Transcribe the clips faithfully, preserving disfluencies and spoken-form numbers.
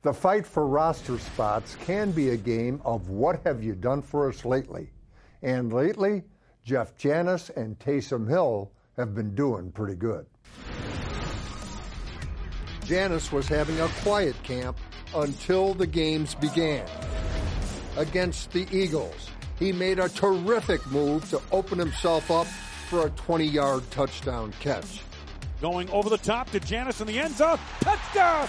The fight for roster spots can be a game of what have you done for us lately? And lately, Jeff Janis and Taysom Hill have been doing pretty good. Janis was having a quiet camp until the games began. Against the Eagles, he made a terrific move to open himself up for a twenty-yard touchdown catch. Going over the top to Janis in the end zone. Touchdown!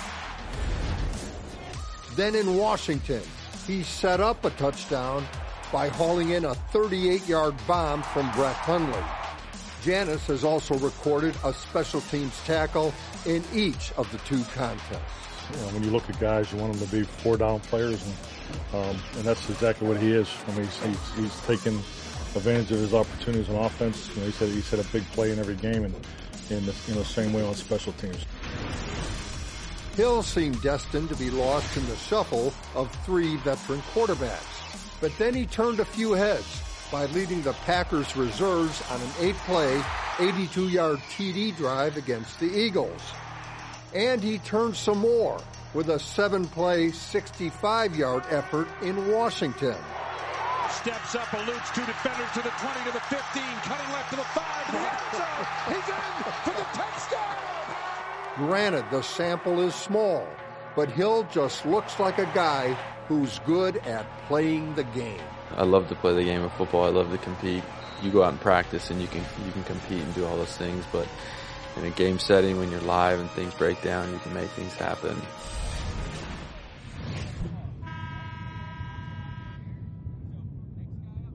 Then in Washington, he set up a touchdown by hauling in a thirty-eight-yard bomb from Brett Hundley. Janis has also recorded a special teams tackle in each of the two contests. You know, when you look at guys, you want them to be four-down players, and, um, and that's exactly what he is. I mean, he's, he's, he's taken advantage of his opportunities on offense. You know, he's had, he's had a big play in every game, and in the you know, same way on special teams. Hill seemed destined to be lost in the shuffle of three veteran quarterbacks, but then he turned a few heads by leading the Packers reserves on an eight-play, eighty-two-yard T D drive against the Eagles. And he turned some more with a seven-play, sixty-five-yard effort in Washington. Steps up, eludes two defenders to the twenty, to the fifteen, cutting left to the five, to the end zone. He's in for the touchdown! Granted, the sample is small, but Hill just looks like a guy who's good at playing the game. I love to play the game of football. I love to compete. You go out and practice and you can you can compete and do all those things, but in a game setting when you're live and things break down, you can make things happen.